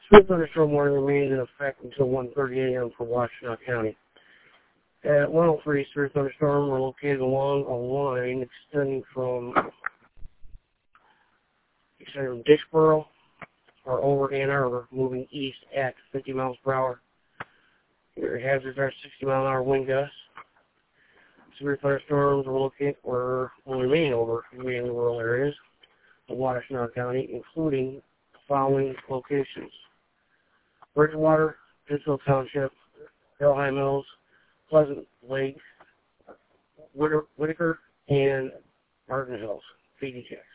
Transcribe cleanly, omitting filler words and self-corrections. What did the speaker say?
Severe thunderstorm warning remains in effect until 1:30 a.m. for Washtenaw County. At 103, severe thunderstorm were located along a line extending from Dishboro or over Ann Arbor, moving east at 50 miles per hour. Your hazards are 60-mile-an-hour wind gusts. Severe thunderstorms will remain over mainly rural areas of Washtenaw County, including the following locations: Bridgewater, Pittsville Township, Delhi Mills, Pleasant Lake, Whitaker, and Martin Hills, PDX.